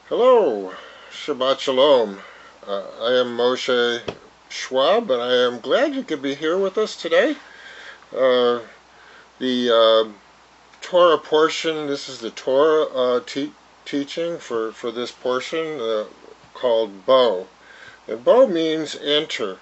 Hello, Shabbat Shalom. I am Moshe Schwab, and I am glad you could be here with us today. The Torah portion, this is the Torah teaching for this portion called Bo. And Bo means enter.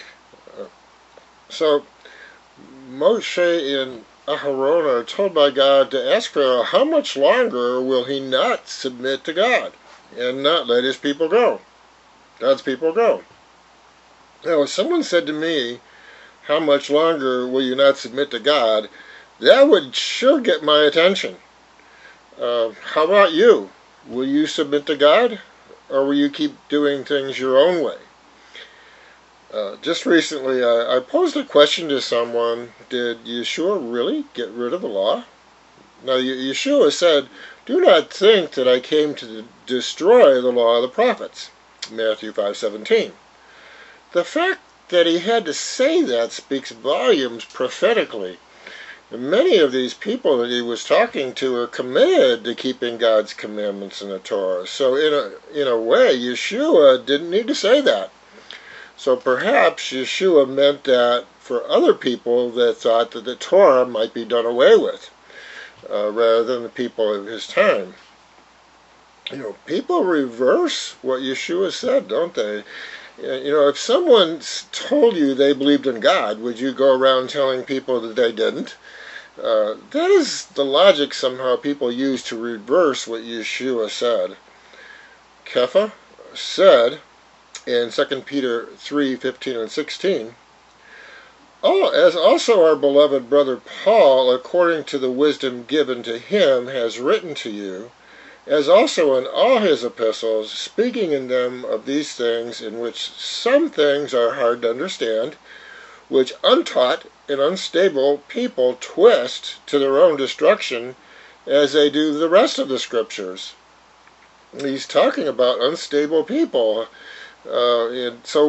So Moshe and Aharon are told by God to ask Pharaoh, how much longer will he not submit to God and not let his people go? God's people go. Now, if someone said to me, how much longer will you not submit to God? That would sure get my attention. How about you? Will you submit to God? Or will you keep doing things your own way? Just recently, I posed a question to someone, did Yeshua really get rid of the law? Now, Yeshua said, do not think that I came to destroy the law of the prophets. Matthew 5:17. The fact that he had to say that speaks volumes prophetically. And many of these people that he was talking to are committed to keeping God's commandments in the Torah. So in a way, Yeshua didn't need to say that. So perhaps Yeshua meant that for other people that thought that the Torah might be done away with, rather than the people of his time. People reverse what Yeshua said, don't they? If someone told you they believed in God, would you go around telling people that they didn't? That is the logic somehow people use to reverse what Yeshua said. Kepha said in 2 Peter 3:15 and 16, as also our beloved brother Paul, according to the wisdom given to him, has written to you, as also in all his epistles, speaking in them of these things, in which some things are hard to understand, which untaught and unstable people twist to their own destruction, as they do the rest of the scriptures. He's talking about unstable people. And so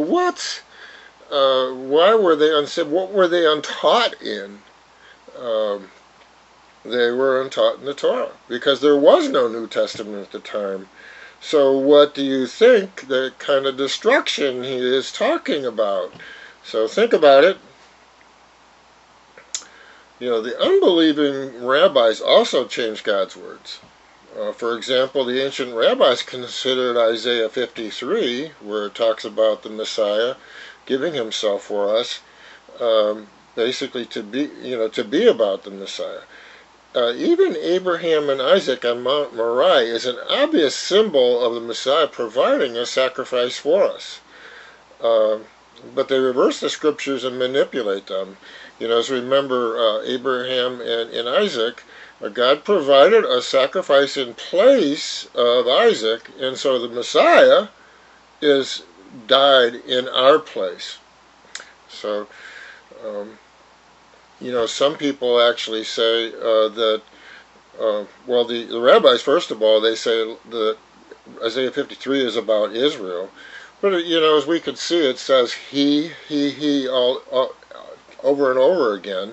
why were they unstable? What were they untaught in? They were untaught in the Torah, because there was no New Testament at the time. So what do you think the kind of destruction he is talking about? So think about it. The unbelieving rabbis also changed God's words. For example, the ancient rabbis considered Isaiah 53, where it talks about the Messiah giving himself for us, basically to be about the Messiah. Even Abraham and Isaac on Mount Moriah is an obvious symbol of the Messiah providing a sacrifice for us. But they reverse the scriptures and manipulate them. As remember, Abraham and Isaac, God provided a sacrifice in place of Isaac, and so the Messiah died in our place. So, some people actually say that, the rabbis, first of all, they say that Isaiah 53 is about Israel. But, as we could see, it says he, all over and over again.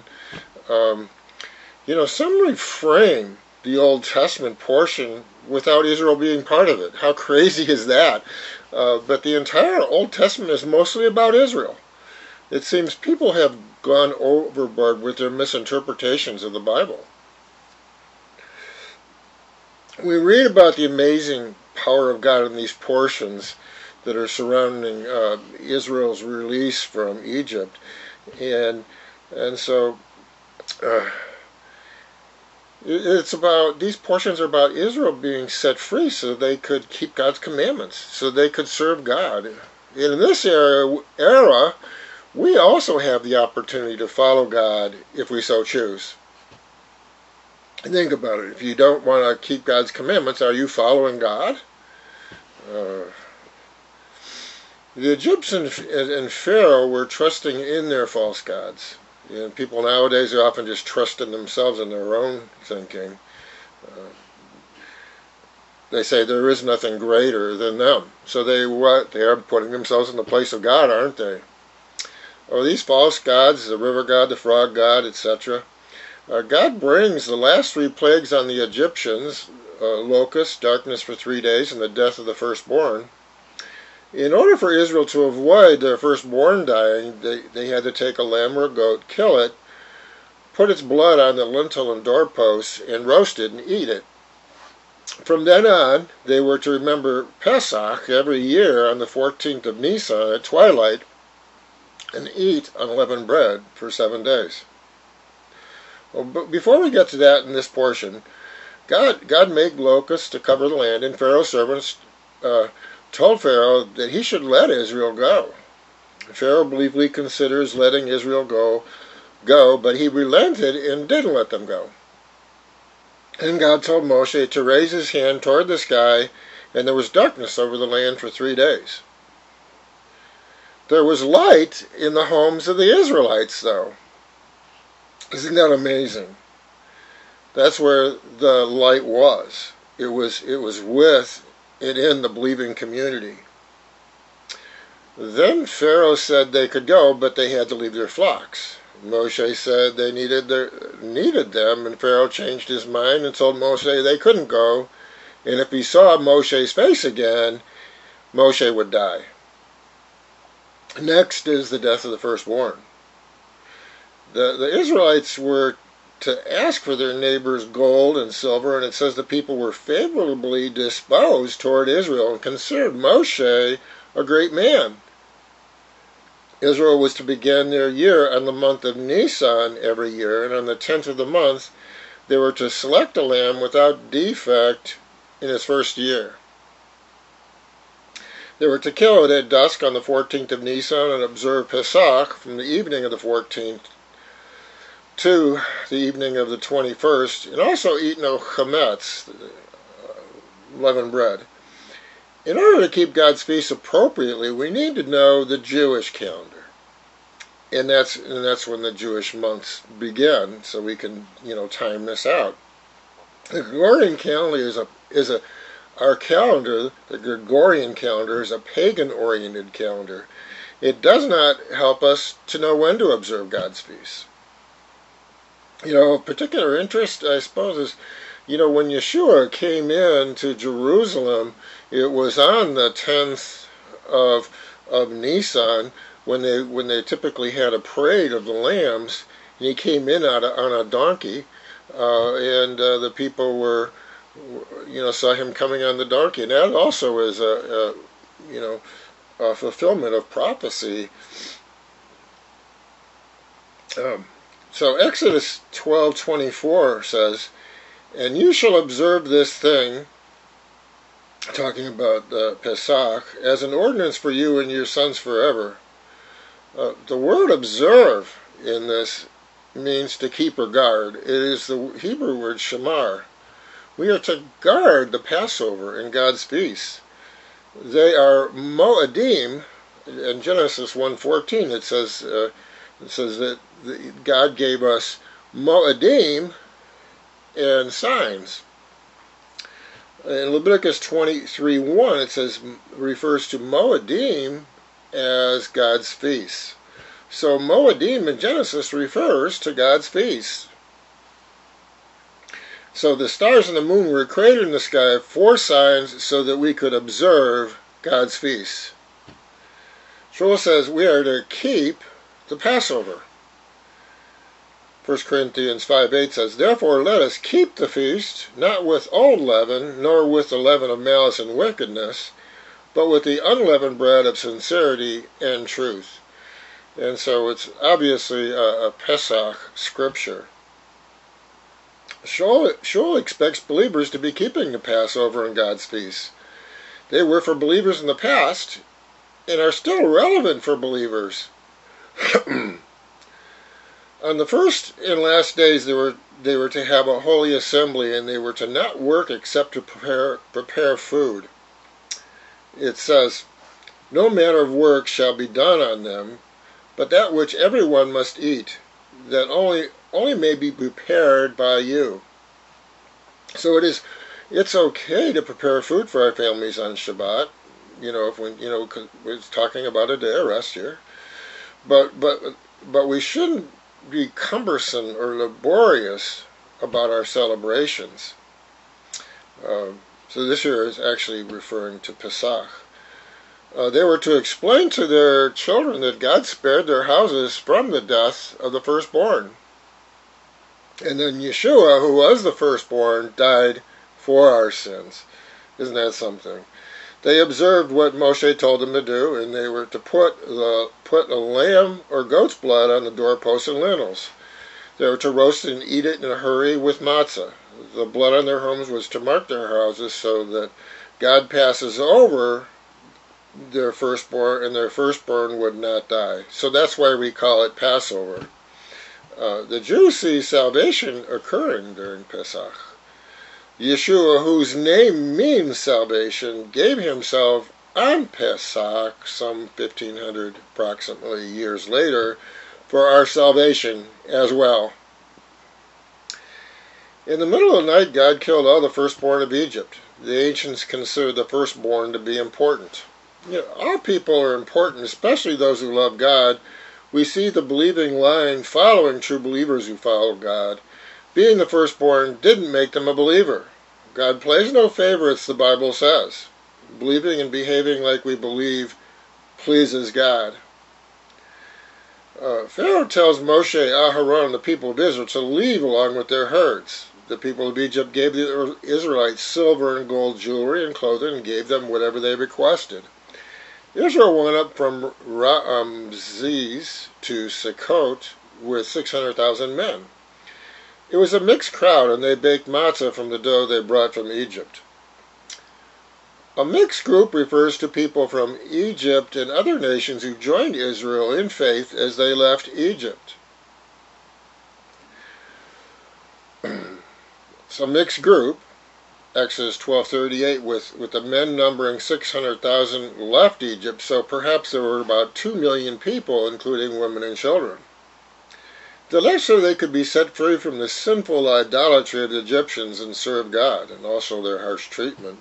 Some reframe the Old Testament portion without Israel being part of it. How crazy is that? But the entire Old Testament is mostly about Israel. It seems people have gone overboard with their misinterpretations of the Bible. We read about the amazing power of God in these portions that are surrounding Israel's release from Egypt, and so these portions are about Israel being set free so they could keep God's commandments, so they could serve God. And in this era, we also have the opportunity to follow God if we so choose. Think about it. If you don't want to keep God's commandments, are you following God? The Egyptians and Pharaoh were trusting in their false gods. People nowadays are often just trusting themselves in their own thinking. They say there is nothing greater than them. So they are putting themselves in the place of God, aren't they? These false gods, the river god, the frog god, etc. God brings the last 3 plagues on the Egyptians locusts, darkness for 3 days, and the death of the firstborn. In order for Israel to avoid their firstborn dying, they had to take a lamb or a goat, kill it, put its blood on the lintel and doorposts, and roast it and eat it. From then on, they were to remember Pesach every year on the 14th of Nisan at twilight and eat unleavened bread for 7 days. Well, but before we get to that in this portion, God made locusts to cover the land, and Pharaoh's servants told Pharaoh that he should let Israel go. Pharaoh believingly considers letting Israel go, but he relented and didn't let them go. And God told Moshe to raise his hand toward the sky, and there was darkness over the land for 3 days. There was light in the homes of the Israelites, though. Isn't that amazing? That's where the light was. It was with and in the believing community. Then Pharaoh said they could go, but they had to leave their flocks. Moshe said they needed them, and Pharaoh changed his mind and told Moshe they couldn't go, and if he saw Moshe's face again, Moshe would die. Next is the death of the firstborn. The Israelites were to ask for their neighbors' gold and silver, and it says the people were favorably disposed toward Israel and considered Moshe a great man. Israel was to begin their year on the month of Nisan every year, and on the 10th of the month they were to select a lamb without defect in its first year. They were to kill it at dusk on the 14th of Nisan and observe Pesach from the evening of the 14th to the evening of the 21st, and also eat no chametz, leavened bread. In order to keep God's feast appropriately, we need to know the Jewish calendar, and that's when the Jewish months begin, so we can time this out. The Gregorian calendar our calendar. The Gregorian calendar is a pagan-oriented calendar. It does not help us to know when to observe God's feasts. Of particular interest, I suppose, is when Yeshua came into Jerusalem, it was on the 10th of Nisan when they typically had a parade of the lambs, and he came in on a donkey, and the people were saw him coming on the donkey, and that also is a fulfillment of prophecy. So Exodus 12:24 says, "And you shall observe this thing," talking about Pesach, "as an ordinance for you and your sons forever." The word observe in this means to keep or guard. It is the Hebrew word shamar. We are to guard the Passover and God's feasts. They are moedim. In Genesis 1:14 it says that God gave us moedim and signs. In Leviticus 23:1 it refers to moedim as God's feasts. So moedim in Genesis refers to God's feasts. So the stars and the moon were created in the sky for signs so that we could observe God's feasts. Shmuel says we are to keep the Passover. 1 Corinthians 5:8 says, "Therefore let us keep the feast, not with old leaven, nor with the leaven of malice and wickedness, but with the unleavened bread of sincerity and truth." And so it's obviously a Pesach scripture. Shmuel expects believers to be keeping the Passover and God's feasts. They were for believers in the past and are still relevant for believers. On the first and last days they were to have a holy assembly, and they were to not work except to prepare food. It says, "No manner of work shall be done on them, but that which everyone must eat, that only may be prepared by you." So it's okay to prepare food for our families on Shabbat. If we're talking about a day of rest here, but we shouldn't be cumbersome or laborious about our celebrations. So this year is actually referring to Pesach. They were to explain to their children that God spared their houses from the death of the firstborn. And then Yeshua, who was the firstborn, died for our sins. Isn't that something? They observed what Moshe told them to do, and they were to put a lamb or goat's blood on the doorposts and lintels. They were to roast it and eat it in a hurry with matzah. The blood on their homes was to mark their houses so that God passes over their firstborn, and their firstborn would not die. So that's why we call it Passover. The Jews see salvation occurring during Pesach. Yeshua, whose name means salvation, gave himself on Pesach, some 1500 approximately years later, for our salvation as well. In the middle of the night, God killed all the firstborn of Egypt. The ancients considered the firstborn to be important. All people are important, especially those who love God. We see the believing line following true believers who follow God. Being the firstborn didn't make them a believer. God plays no favorites, the Bible says. Believing and behaving like we believe pleases God. Pharaoh tells Moshe, Aharon, and the people of Israel to leave along with their herds. The people of Egypt gave the Israelites silver and gold jewelry and clothing and gave them whatever they requested. Israel went up from Ramses to Sukkot with 600,000 men. It was a mixed crowd, and they baked matzah from the dough they brought from Egypt. A mixed group refers to people from Egypt and other nations who joined Israel in faith as they left Egypt. It's a mixed group. Exodus 12:38, with the men numbering 600,000 left Egypt, so perhaps there were about 2 million people, including women and children. They left so they could be set free from the sinful idolatry of the Egyptians and serve God, and also their harsh treatment.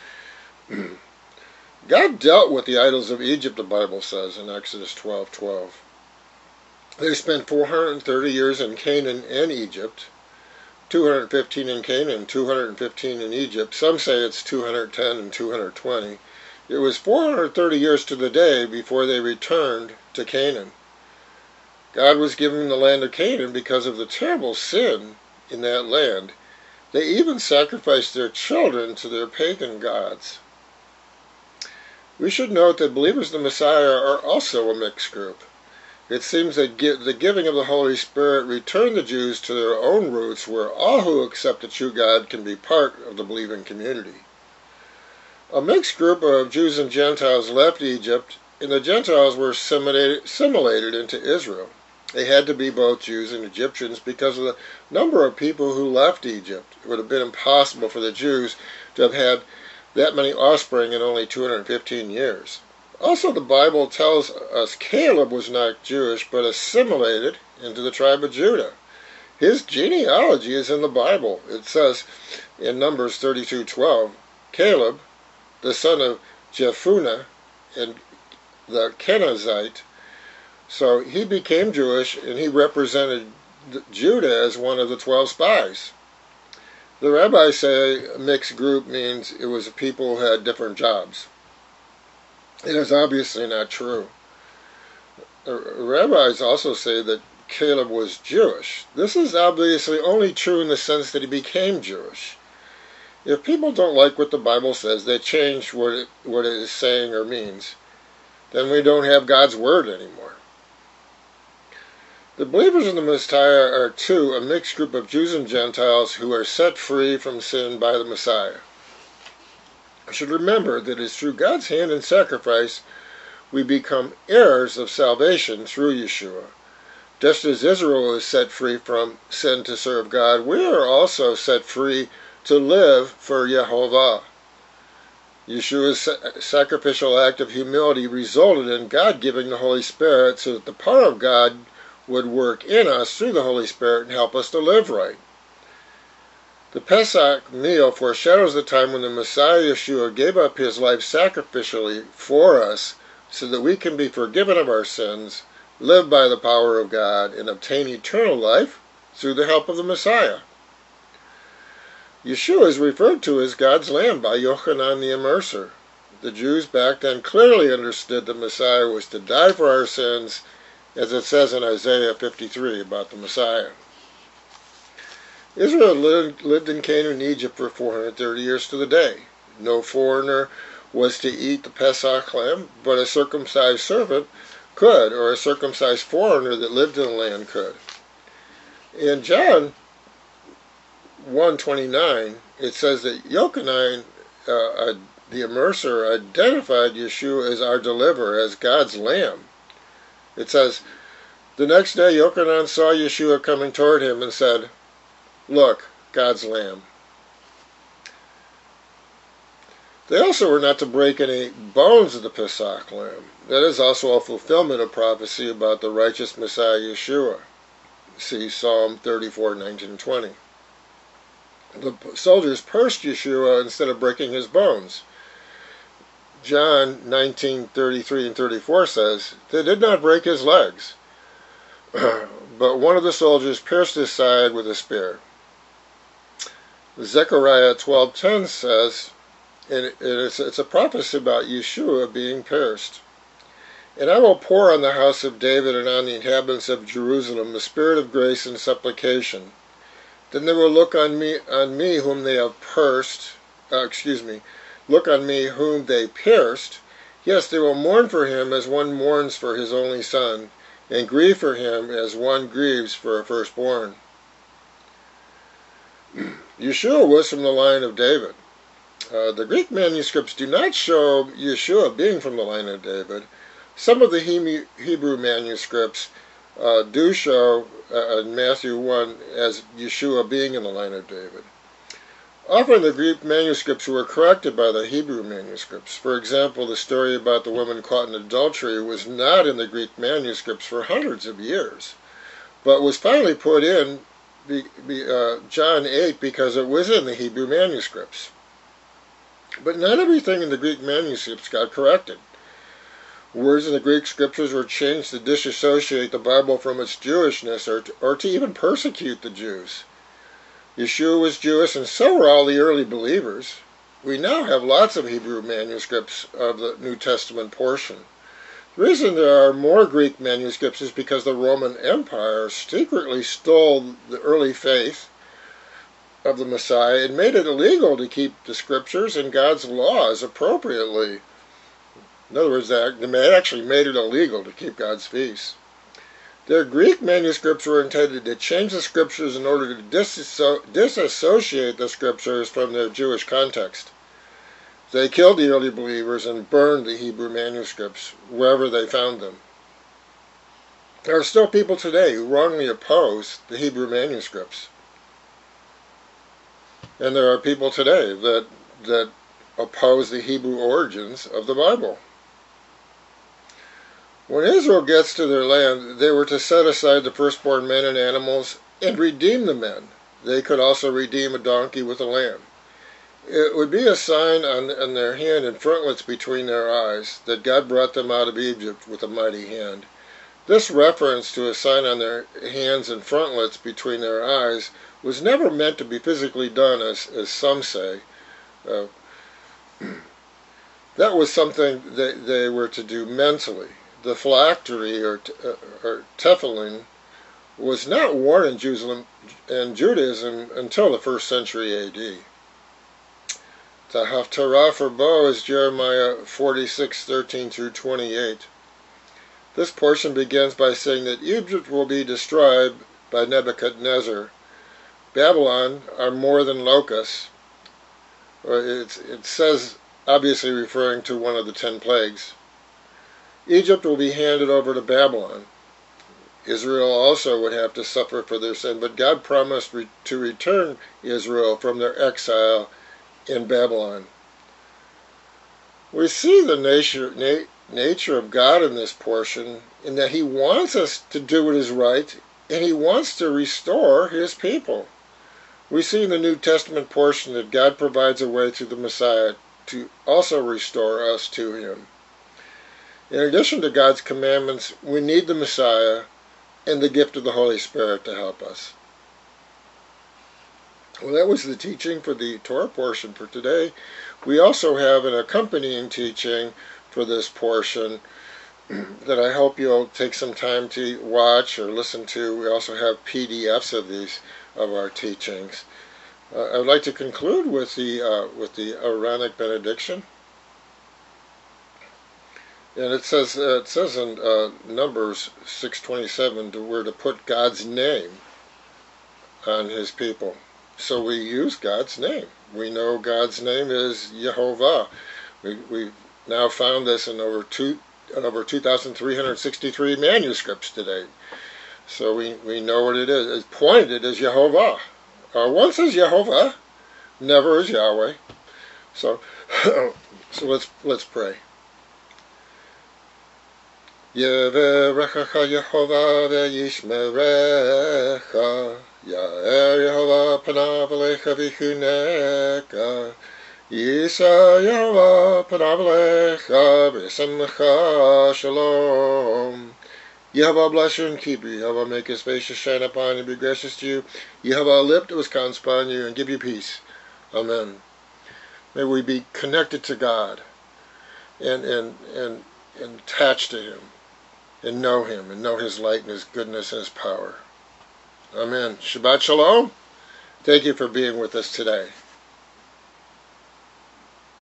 God dealt with the idols of Egypt, the Bible says in Exodus 12:12. They spent 430 years in Canaan and Egypt, 215 in Canaan, 215 in Egypt. Some say it's 210 and 220. It was 430 years to the day before they returned to Canaan. God was giving the land of Canaan because of the terrible sin in that land. They even sacrificed their children to their pagan gods. We should note that believers in the Messiah are also a mixed group. It seems that the giving of the Holy Spirit returned the Jews to their own roots, where all who accept the true God can be part of the believing community. A mixed group of Jews and Gentiles left Egypt, and the Gentiles were assimilated into Israel. They had to be both Jews and Egyptians because of the number of people who left Egypt. It would have been impossible for the Jews to have had that many offspring in only 215 years. Also, the Bible tells us Caleb was not Jewish, but assimilated into the tribe of Judah. His genealogy is in the Bible. It says in Numbers 32:12, Caleb, the son of Jephunneh, and the Kenizzite. So he became Jewish, and he represented Judah as one of the 12 spies. The rabbis say a mixed group means it was people who had different jobs. It is obviously not true. The rabbis also say that Caleb was Jewish. This is obviously only true in the sense that he became Jewish. If people don't like what the Bible says, they change what it is saying or means. Then we don't have God's Word anymore. The believers in the Messiah are, too, a mixed group of Jews and Gentiles who are set free from sin by the Messiah. We should remember that it is through God's hand and sacrifice we become heirs of salvation through Yeshua. Just as Israel is set free from sin to serve God, we are also set free to live for Yehovah. Yeshua's sacrificial act of humility resulted in God giving the Holy Spirit so that the power of God would work in us through the Holy Spirit and help us to live right. The Pesach meal foreshadows the time when the Messiah Yeshua gave up his life sacrificially for us so that we can be forgiven of our sins, live by the power of God, and obtain eternal life through the help of the Messiah. Yeshua is referred to as God's Lamb by Yochanan the Immerser. The Jews back then clearly understood the Messiah was to die for our sins, as it says in Isaiah 53 about the Messiah. Israel lived in Canaan and Egypt for 430 years to the day. No foreigner was to eat the Pesach lamb, but a circumcised servant could, or a circumcised foreigner that lived in the land could. In John 1:29, it says that Yochanan, the Immerser, identified Yeshua as our deliverer, as God's Lamb. It says, the next day Yochanan saw Yeshua coming toward him and said, "Look, God's Lamb." They also were not to break any bones of the Pesach lamb. That is also a fulfillment of prophecy about the righteous Messiah Yeshua. See Psalm 34:19-20. The soldiers pierced Yeshua instead of breaking his bones. John 19:33 and 34 says, they did not break his legs, but one of the soldiers pierced his side with a spear. Zechariah 12:10 says, and it's a prophecy about Yeshua being pierced. And I will pour on the house of David and on the inhabitants of Jerusalem the spirit of grace and supplication. Then they will look on me whom they have pierced, look on me whom they pierced. Yes, they will mourn for him as one mourns for his only son, and grieve for him as one grieves for a firstborn. Yeshua was from the line of David. The Greek manuscripts do not show Yeshua being from the line of David. Some of the Hebrew manuscripts do show in Matthew 1 as Yeshua being in the line of David. Often the Greek manuscripts were corrected by the Hebrew manuscripts. For example, the story about the woman caught in adultery was not in the Greek manuscripts for hundreds of years, but was finally put in John 8 because it was in the Hebrew manuscripts. But not everything in the Greek manuscripts got corrected. Words in the Greek scriptures were changed to disassociate the Bible from its Jewishness or to even persecute the Jews. Yeshua was Jewish, and so were all the early believers. We now have lots of Hebrew manuscripts of the New Testament portion. The reason there are more Greek manuscripts is because the Roman Empire secretly stole the early faith of the Messiah and made it illegal to keep the scriptures and God's laws appropriately. In other words, they actually made it illegal to keep God's feasts. Their Greek manuscripts were intended to change the scriptures in order to disassociate the scriptures from their Jewish context. They killed the early believers and burned the Hebrew manuscripts wherever they found them. There are still people today who wrongly oppose the Hebrew manuscripts. And there are people today that oppose the Hebrew origins of the Bible. When Israel gets to their land, they were to set aside the firstborn men and animals and redeem the men. They could also redeem a donkey with a lamb. It would be a sign on their hand and frontlets between their eyes that God brought them out of Egypt with a mighty hand. This reference to a sign on their hands and frontlets between their eyes was never meant to be physically done, as some say. That was something that they were to do mentally. The phylactery or tefillin was not worn in Judaism until the 1st century A.D. The Haftarah for bow is Jeremiah 46:13-28. This portion begins by saying that Egypt will be destroyed by Nebuchadnezzar. Babylon are more than locusts. It says, obviously referring to one of the 10 plagues. Egypt will be handed over to Babylon. Israel also would have to suffer for their sin, but God promised to return Israel from their exile in Babylon. We see the nature of God in this portion, in that He wants us to do what is right, and He wants to restore His people. We see in the New Testament portion that God provides a way through the Messiah to also restore us to Him. In addition to God's commandments, we need the Messiah and the gift of the Holy Spirit to help us. Well, that was the teaching for the Torah portion for today. We also have an accompanying teaching for this portion that I hope you'll take some time to watch or listen to. We also have PDFs of our teachings. I'd like to conclude with the Aaronic benediction, and it says in Numbers 6:27 we're to put God's name on His people. So we use God's name. We know God's name is Yehovah. We've now found this in over 2,363 manuscripts today. So we know what it is. It's pointed as Yehovah. Once is Yehovah, never is Yahweh. So let's pray. Yeverechecha Yehovah ve'yishmerecha. Ya'er Yehovah panav alecha v'chuneka. Yisa Yehovah panav alecha v'yisamcha shalom. Yehovah bless you and keep you. Yehovah make His face to shine upon you and be gracious to you. Yehovah lift His countenance upon you and give you peace. Amen. May we be connected to God and attached to Him and know His light and His goodness and His power. Amen. Shabbat Shalom. Thank you for being with us today.